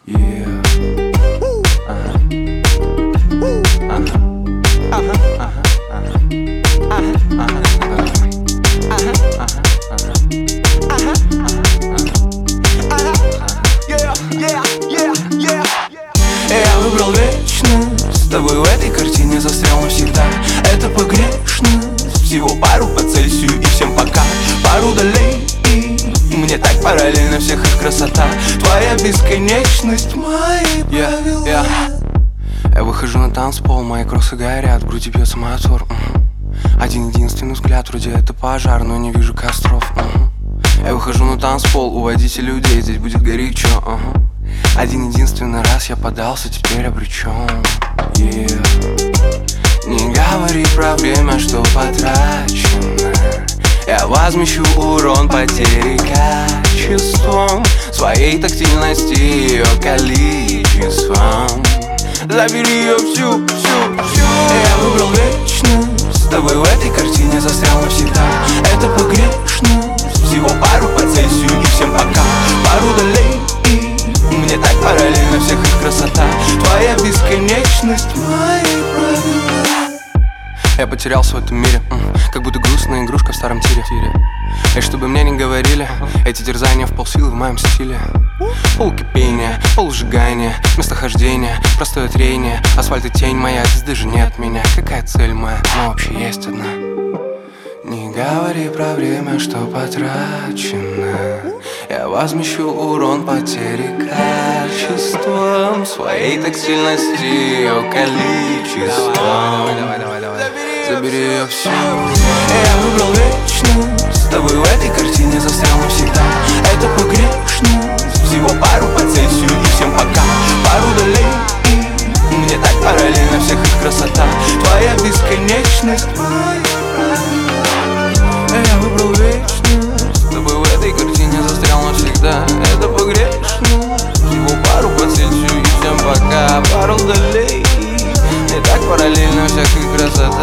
Yeah. Я выбрал вечность, с тобой в этой картине застрял навсегда. Это погрешность, всего пару по Цельсию и всем пока. Пару долей, и мне так параллельно всех их красота. Твоя бесконечность, мои правила. Я выхожу на танцпол, мои кроссы горят, в груди бьется мотор. Один-единственный взгляд, вроде это пожар, но не вижу костров. Я выхожу на танцпол, уводите людей, здесь будет горячо. Один-единственный раз я подался, теперь обречен. Не говори про время, что потрачено. Я возмещу урон потери качеством своей тактильности, ее количеством. Забери ее всю. Я выбрал вечность, с тобой в этой картине застрял навсегда. Это погрешность, всего пару по Цельсию и всем пока. Пару долей, и мне так параллельно всех их красота. Твоя бесконечность, мои правила. Я потерялся в этом мире, как будто грустная игрушка в старом тире. И чтобы мне не говорили, эти терзания в полсилы в моем стиле. Полукипения, полусжигания, местохождение, простое трение. Асфальт и тень моя, здесь даже нет меня. Какая цель моя? Но вообще есть одна. Не говори про время, что потрачено. Я возмещу урон потери качеством своей тактильности, ее количеством. Забери ее всю. Я выбрал вечность, с тобой в этой картине застрял навсегда. Это погрешность, всего пару по Цельсию и всем пока. Пару долей, и мне так параллельно всех их красота. Твоя бесконечность, я выбрал вечность, с тобой в этой картине застрял навсегда. Это погрешность, всего пару по Цельсию и всем пока. Пару долей, мне так параллельно всех их красота.